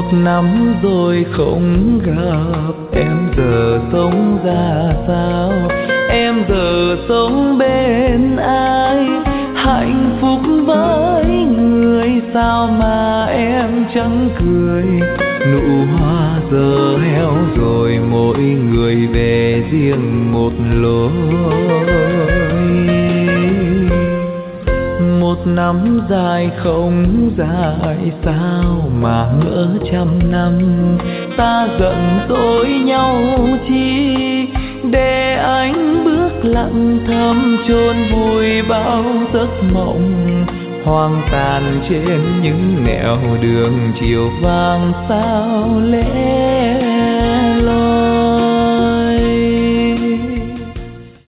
năm rồi không gặp em, giờ sống ra sao? Em giờ sống bên ai? Hạnh phúc với người sao mà em chẳng cười? Nụ hoa giờ héo rồi, mỗi người về riêng một lối. Một năm dài không dài sao mà ngỡ trăm năm, ta giận dỗi nhau chi để anh bước lặng thầm chôn vùi bao giấc mộng hoang tàn trên những nẻo đường chiều vàng sao lẻ loi.